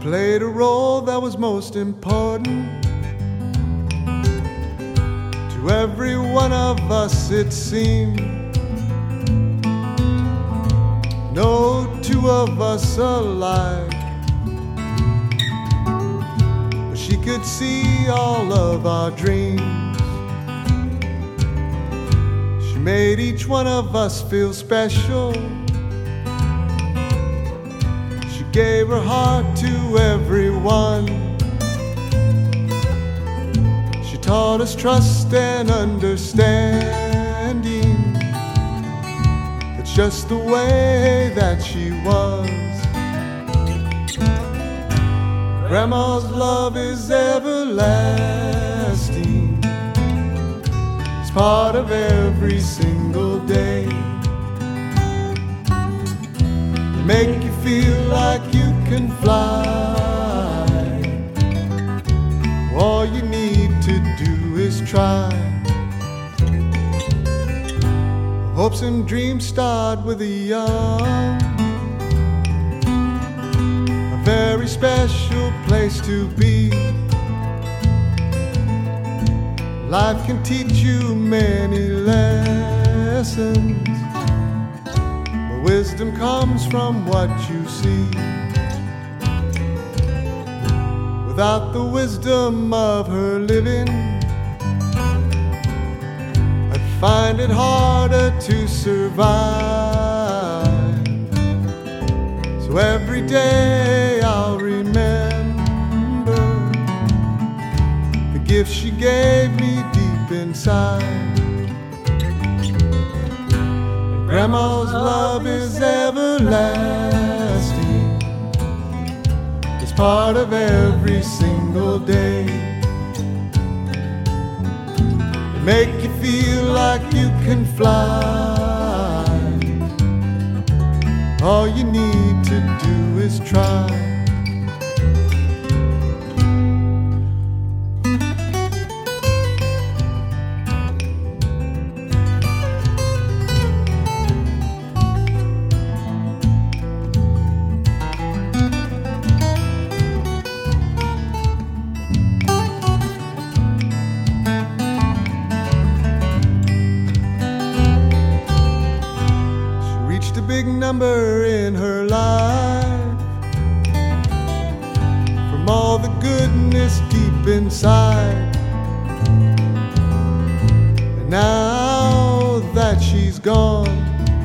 played a role that was most important to every one of us, it seemed. No two of us alike, but she could see all of our dreams. She made each one of us feel special. She gave her heart to everyone. She taught us trust and understanding. It's just the way that she was. Grandma's love is everlasting. It's part of every single day. They make you feel like you can fly. All you need to do is try. Hopes and dreams start with the young. A very special place to be. Life can teach you many lessons, but wisdom comes from what you see. Without the wisdom of her living, find it harder to survive. So every day I'll remember the gift she gave me deep inside. And Grandma's love is everlasting. It's part of every single day. Make you feel like you can fly. All you need to do is try. A big number in her life, from all the goodness deep inside. And now that she's gone,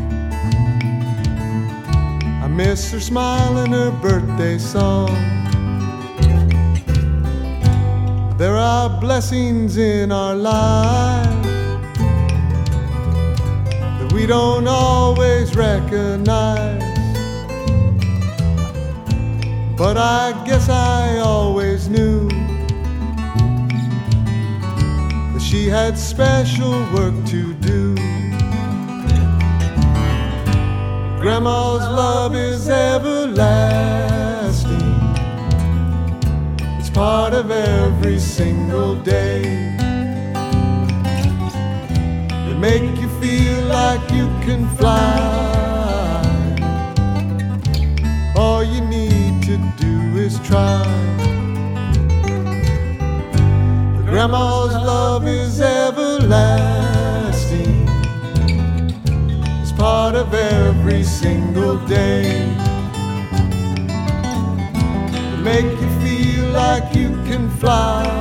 I miss her smile and her birthday song. There are blessings in our lives we don't always recognize, but I guess I always knew that she had special work to do. Grandma's love is everlasting. It's part of every single day. They make you feel like you can fly. All you need to do is try. But Grandma's love is everlasting. It's part of every single day. They make you feel like you can fly.